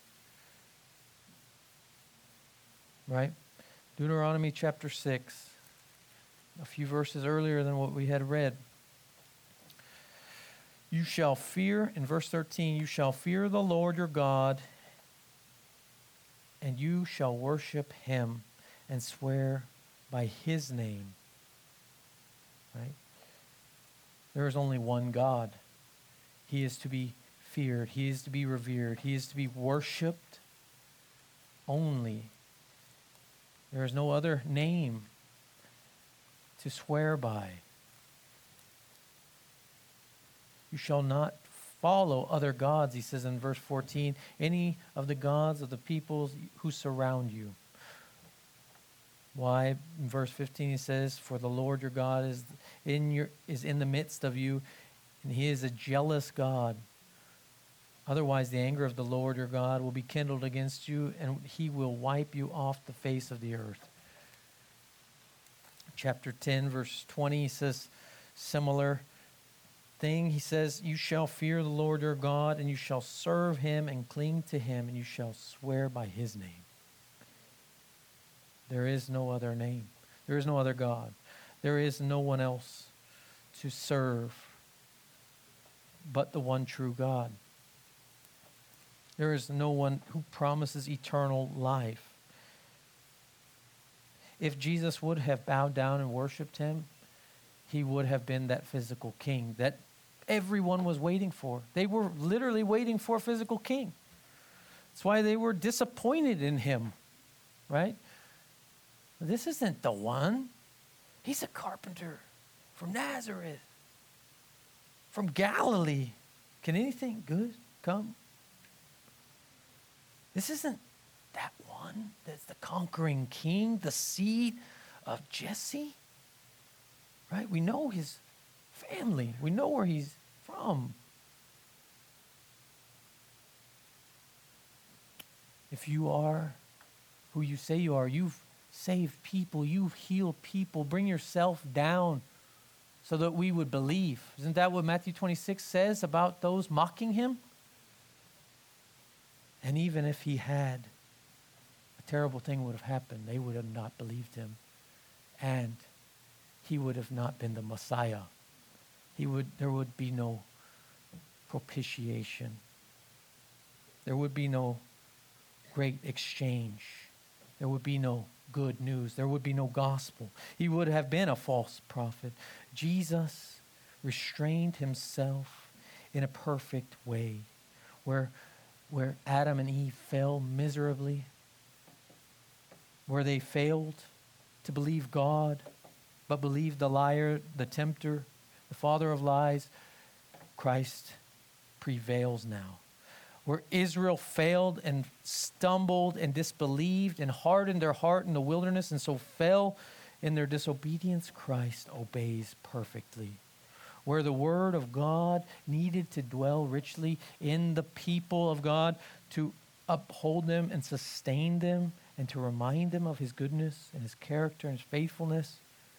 Right? Deuteronomy chapter 6, a few verses earlier than what we had read. You shall fear, in verse 13, you shall fear the Lord your God, and you shall worship him and swear by his name. Right? There is only one God. He is to be feared. He is to be revered. He is to be worshipped only. There is no other name to swear by. You shall not follow other gods, he says in verse 14, any of the gods of the peoples who surround you. Why? In verse 15 he says, for the Lord your God is in the midst of you, and he is a jealous God. Otherwise the anger of the Lord your God will be kindled against you, and he will wipe you off the face of the earth. Chapter 10, verse 20 says similar thing. He says, you shall fear the Lord your God, and you shall serve him and cling to him, and you shall swear by his name. There is no other name. There is no other God. There is no one else to serve but the one true God. There is no one who promises eternal life. If Jesus would have bowed down and worshiped him, he would have been that physical king that everyone was waiting for. They were literally waiting for a physical king. That's why they were disappointed in him, right? This isn't the one. He's a carpenter from Nazareth, from Galilee. Can anything good come? This isn't that one that's the conquering king, the seed of Jesse, right? We know his family. We know where he's from. If you are who you say you are, you've saved people, you've healed people, bring yourself down so that we would believe. Isn't that what Matthew 26 says about those mocking him? And even if he had, a terrible thing would have happened. They would have not believed him. And he would have not been the Messiah. There would be no propitiation. There would be no great exchange. There would be no good news. There would be no gospel. He would have been a false prophet. Jesus restrained himself in a perfect way, where Adam and Eve fell miserably, where they failed to believe God, but believe the liar, the tempter, the father of lies, Christ prevails now. Where Israel failed and stumbled and disbelieved and hardened their heart in the wilderness and so fell in their disobedience, Christ obeys perfectly. Where the word of God needed to dwell richly in the people of God to uphold them and sustain them and to remind them of his goodness and his character and his faithfulness,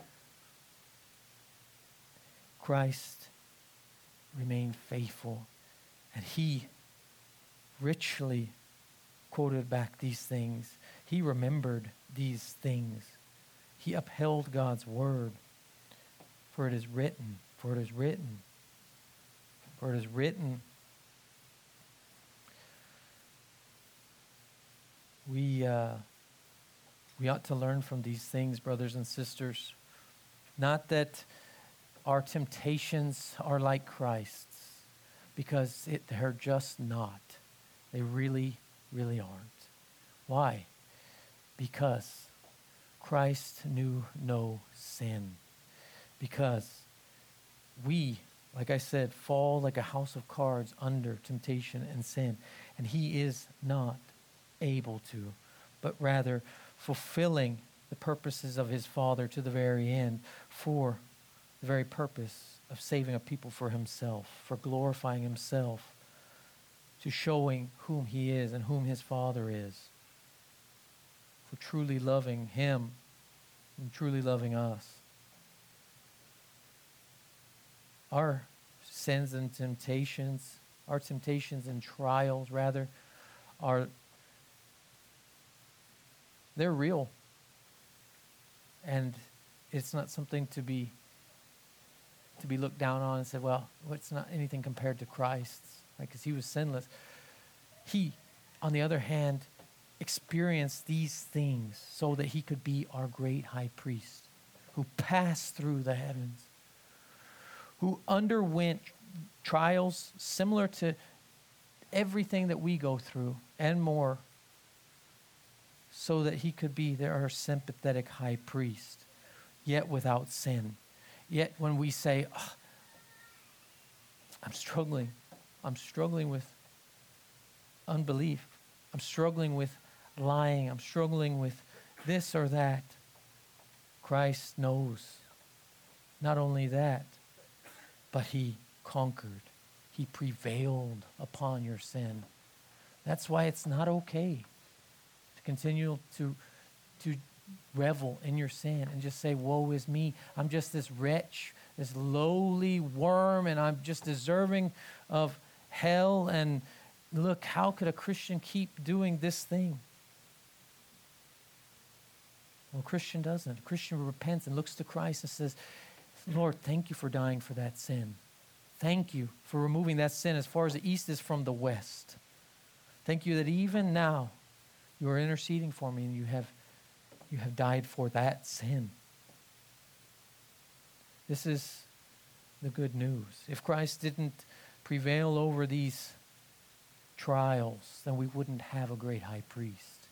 Christ remained faithful, and he richly quoted back these things. He remembered these things. He upheld God's word. For it is written, for it is written, for it is written. We ought to learn from these things, brothers and sisters. Not that our temptations are like Christ's, because they're just not. They really, really aren't. Why? Because Christ knew no sin. Because we, like I said, fall like a house of cards under temptation and sin. And he is not able to, but rather fulfilling the purposes of his Father to the very end for the very purpose of saving a people for himself, for glorifying himself, to showing whom he is and whom his Father is, for truly loving him and truly loving us. Our sins and temptations, our temptations and trials, rather, they're real. And it's not something to be looked down on and said, well, it's not anything compared to Christ's, right? Because he was sinless. He, on the other hand, experienced these things so that he could be our great high priest who passed through the heavens, who underwent trials similar to everything that we go through and more, so that he could be our sympathetic high priest, yet without sin. Yet when we say, oh, I'm struggling with unbelief, I'm struggling with lying, I'm struggling with this or that, Christ knows. Not only that, but he conquered. He prevailed upon your sin. That's why it's not okay to continue to revel in your sin and just say, woe is me. I'm just this wretch, this lowly worm, and I'm just deserving of hell. And look, how could a Christian keep doing this thing? Well, a Christian doesn't. A Christian repents and looks to Christ and says, Lord, thank you for dying for that sin. Thank you for removing that sin as far as the east is from the west. Thank you that even now you are interceding for me and you have died for that sin. This is the good news. If Christ didn't prevail over these trials, then we wouldn't have a great high priest.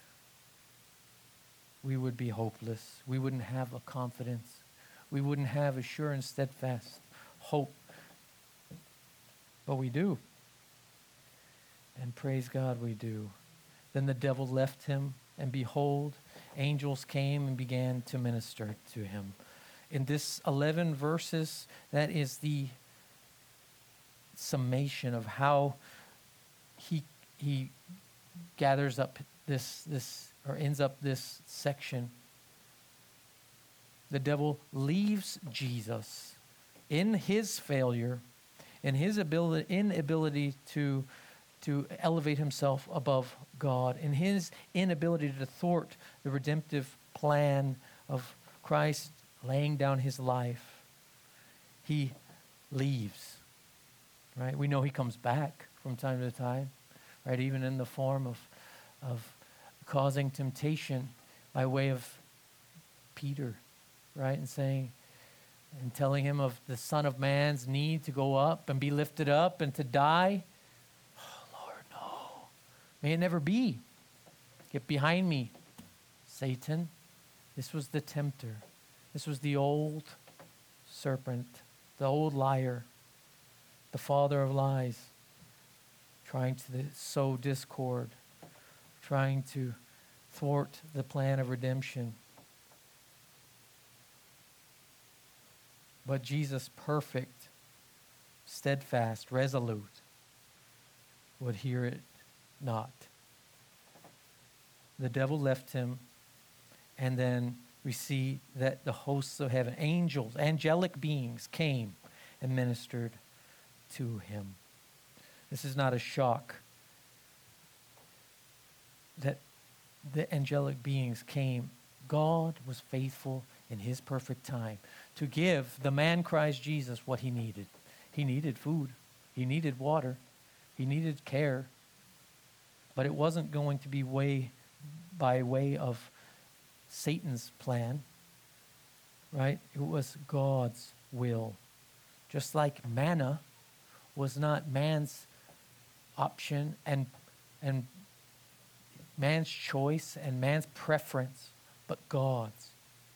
We would be hopeless. We wouldn't have a confidence. We wouldn't have a sure and steadfast hope. But we do. And praise God we do. Then the devil left him, and behold, angels came and began to minister to him. In this 11 verses, that is the summation of how he gathers up this or ends up this section. The devil leaves Jesus in his failure, in his inability to elevate himself above God, in his inability to thwart the redemptive plan of Christ laying down his life. He leaves, right? We know he comes back from time to time, right? Even in the form of causing temptation by way of Peter, right? And saying, and telling him of the Son of Man's need to go up and be lifted up and to die. Oh, Lord, no. May it never be. Get behind me, Satan. This was the tempter. This was the old serpent, the old liar, the father of lies, trying to sow discord, trying to thwart the plan of redemption. But Jesus, perfect, steadfast, resolute, would hear it not. The devil left him, and then we see that the hosts of heaven, angels, angelic beings, came and ministered to him. This is not a shock that the angelic beings came. God was faithful in his perfect time to give the man Christ Jesus what he needed. He needed food. He needed water. He needed care. But it wasn't going to be by way of Satan's plan, right? It was God's will. Just like manna was not man's option and man's choice and man's preference, but God's.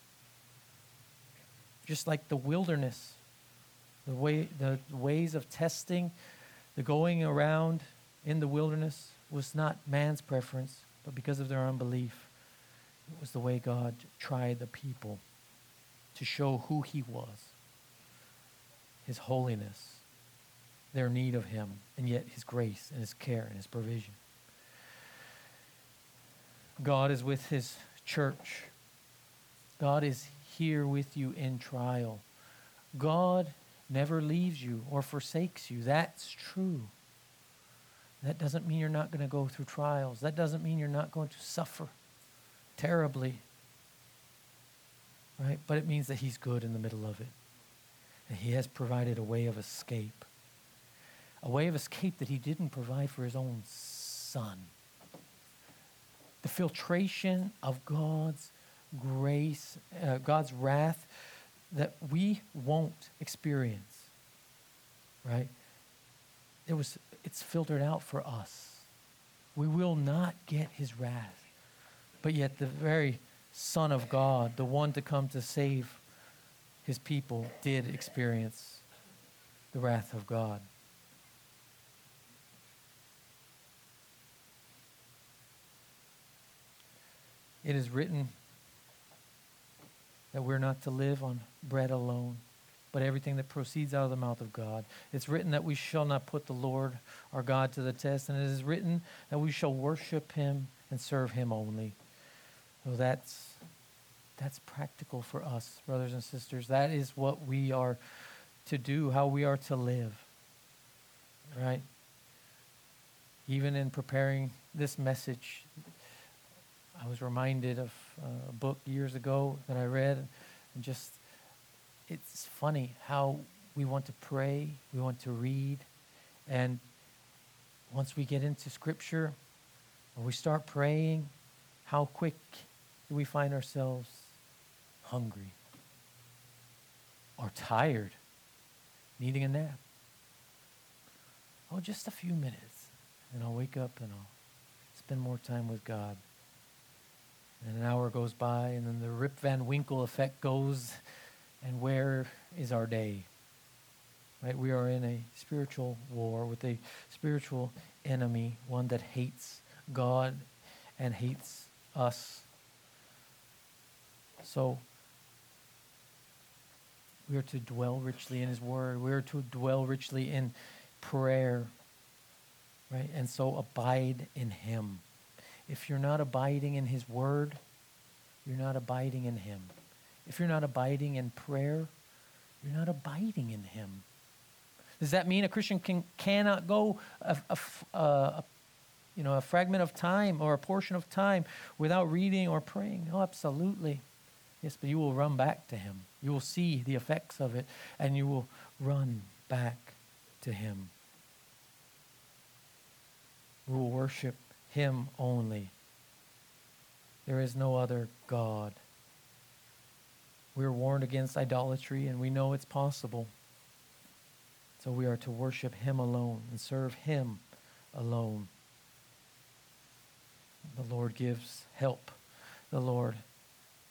Just like the wilderness, the ways of testing, the going around in the wilderness was not man's preference, but because of their unbelief, it was the way God tried the people to show who he was, his holiness, their need of him, and yet his grace and his care and his provision. God is with his church. God is here with you in trial. God never leaves you or forsakes you. That's true. That doesn't mean you're not going to go through trials. That doesn't mean you're not going to suffer terribly, right? But it means that he's good in the middle of it. And he has provided a way of escape. A way of escape that he didn't provide for his own son. The filtration of God's grace, God's wrath that we won't experience, right? It's filtered out for us. We will not get his wrath. But yet the very Son of God, the one to come to save his people, did experience the wrath of God. It is written that we're not to live on bread alone, but everything that proceeds out of the mouth of God. It's written that we shall not put the Lord our God to the test, and it is written that we shall worship him and serve him only. So that's practical for us, brothers and sisters. That is what we are to do, how we are to live, right? Even in preparing this message, I was reminded of a book years ago that I read, and just, it's funny how we want to pray, we want to read, and once we get into Scripture, or we start praying, how quick do we find ourselves hungry or tired, needing a nap? Oh, just a few minutes, and I'll wake up and I'll spend more time with God. And an hour goes by, and then the Rip Van Winkle effect goes, and where is our day? Right? We are in a spiritual war with a spiritual enemy, one that hates God and hates us. So we are to dwell richly in his word. We are to dwell richly in prayer, right? And so abide in him. If you're not abiding in his word, you're not abiding in him. If you're not abiding in prayer, you're not abiding in him. Does that mean a Christian cannot go a fragment of time or a portion of time without reading or praying? Oh, absolutely. Yes, but you will run back to him. You will see the effects of it, and you will run back to him. We will worship him only. There is no other God. We are warned against idolatry, and we know it's possible. So we are to worship him alone and serve him alone. The Lord gives help. The Lord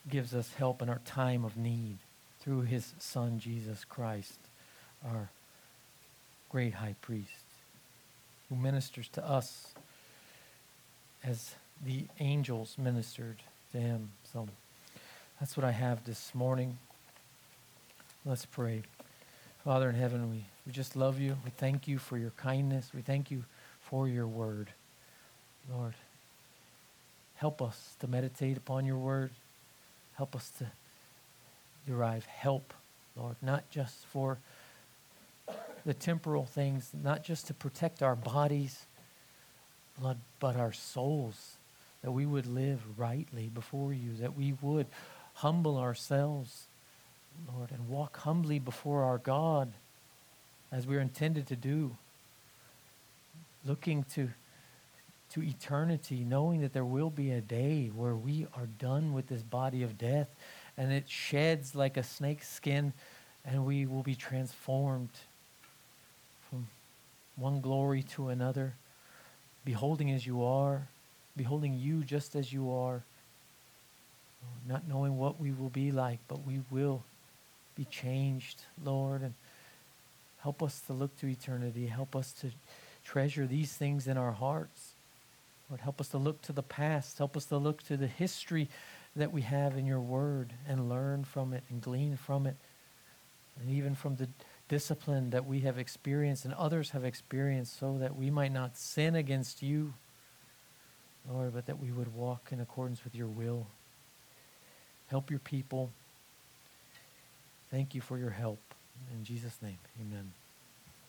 gives us help in our time of need through his Son, Jesus Christ, our great high priest, who ministers to us as the angels ministered to him. So that's what I have this morning. Let's pray. Father in heaven, we just love you. We thank you for your kindness. We thank you for your word. Lord, help us to meditate upon your word. Help us to derive help, Lord, not just for the temporal things, not just to protect our bodies, Lord, but our souls, that we would live rightly before you, that we would humble ourselves, Lord, and walk humbly before our God as we're intended to do, looking to eternity, knowing that there will be a day where we are done with this body of death and it sheds like a snake's skin and we will be transformed from one glory to another, beholding as you are, beholding you just as you are, not knowing what we will be like, but we will be changed, Lord, and help us to look to eternity. Help us to treasure these things in our hearts. Lord, help us to look to the past. Help us to look to the history that we have in your word and learn from it and glean from it. And even from the discipline that we have experienced and others have experienced, so that we might not sin against you, Lord, but that we would walk in accordance with your will. Help your people. Thank you for your help. In Jesus' name, amen.